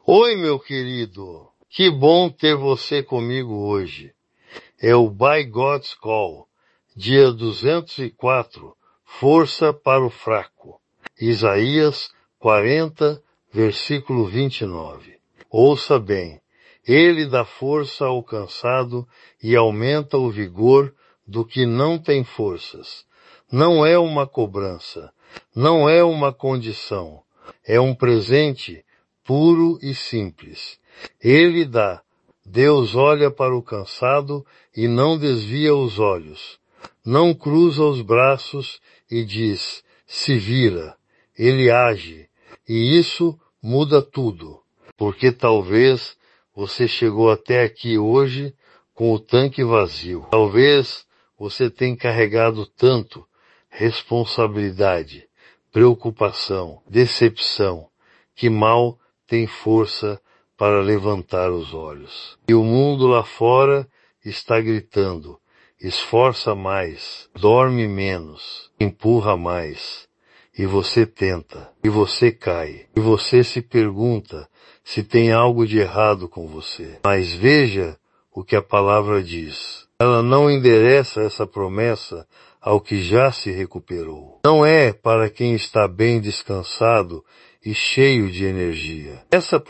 Oi, meu querido. Que bom ter você comigo hoje. É o By God's Call, dia 204, Força para o Fraco. Isaías 40, versículo 29. Ouça bem. Ele dá força ao cansado e aumenta o vigor do que não tem forças. Não é uma cobrança, não é uma condição, é um presente puro e simples. Ele dá. Deus olha para o cansado e não desvia os olhos. Não cruza os braços e diz, se vira. Ele age. E isso muda tudo. Porque talvez você chegou até aqui hoje com o tanque vazio. Talvez você tenha carregado tanto responsabilidade, preocupação, decepção, que mal tem força para levantar os olhos. E o mundo lá fora está gritando, esforça mais, dorme menos, empurra mais. E você tenta, e você cai, e você se pergunta se tem algo de errado com você. Mas veja o que a palavra diz. Ela não endereça essa promessa ao que já se recuperou. Não é para quem está bem descansado e cheio de energia. Essa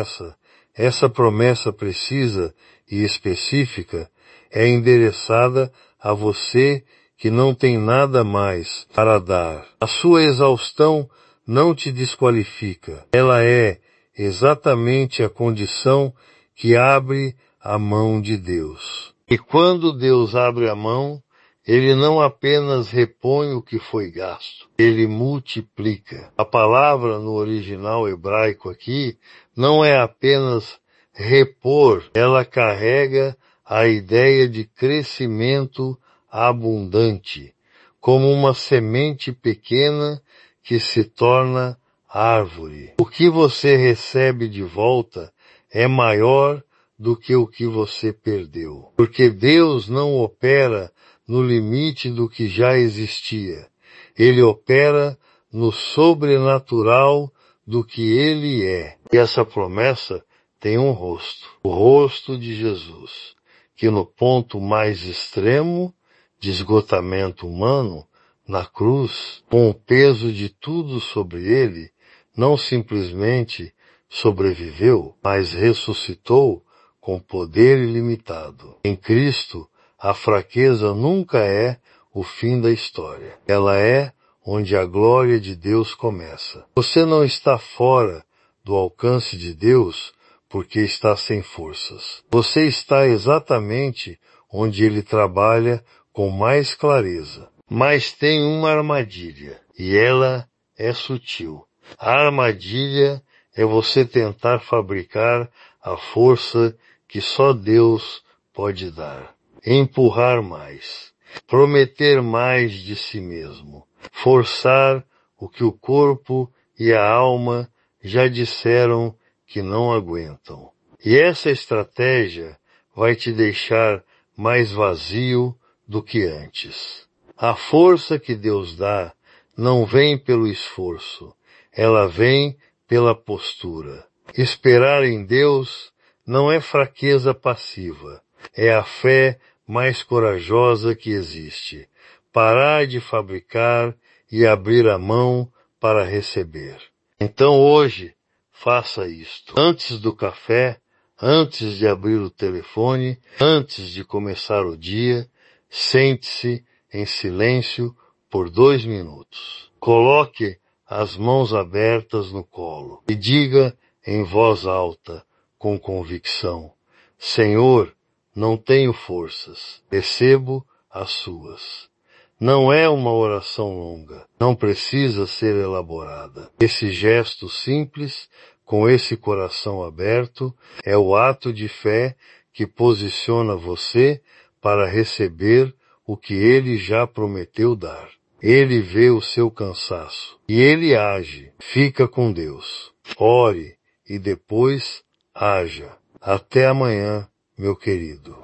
promessa precisa e específica é endereçada a você que não tem nada mais para dar. A sua exaustão não te desqualifica. Ela é exatamente a condição que abre a mão de Deus. E quando Deus abre a mão, Ele não apenas repõe o que foi gasto, Ele multiplica. A palavra no original hebraico aqui não é apenas repor, ela carrega a ideia de crescimento abundante, como uma semente pequena que se torna árvore. O que você recebe de volta é maior do que o que você perdeu. Porque Deus não opera no limite do que já existia. Ele opera no sobrenatural do que Ele é. E essa promessa tem um rosto, o rosto de Jesus, que no ponto mais extremo de esgotamento humano, na cruz, com o peso de tudo sobre ele, não simplesmente sobreviveu, mas ressuscitou com poder ilimitado. Em Cristo, a fraqueza nunca é o fim da história. Ela é onde a glória de Deus começa. Você não está fora do alcance de Deus porque está sem forças. Você está exatamente onde Ele trabalha com mais clareza. Mas tem uma armadilha, e ela é sutil. A armadilha é você tentar fabricar a força que só Deus pode dar. Empurrar mais, prometer mais de si mesmo, forçar o que o corpo e a alma já disseram que não aguentam. E essa estratégia vai te deixar mais vazio do que antes. A força que Deus dá não vem pelo esforço, ela vem pela postura. Esperar em Deus não é fraqueza passiva, é a fé mais corajosa que existe. Parar de fabricar e abrir a mão para receber. Então hoje, faça isto. Antes do café, antes de abrir o telefone, antes de começar o dia, sente-se em silêncio por 2 minutos. Coloque as mãos abertas no colo e diga em voz alta, com convicção, Senhor, não tenho forças, recebo as suas. Não é uma oração longa, não precisa ser elaborada. Esse gesto simples, com esse coração aberto, é o ato de fé que posiciona você para receber o que Ele já prometeu dar. Ele vê o seu cansaço e Ele age. Fica com Deus. Ore e depois haja. Até amanhã, meu querido.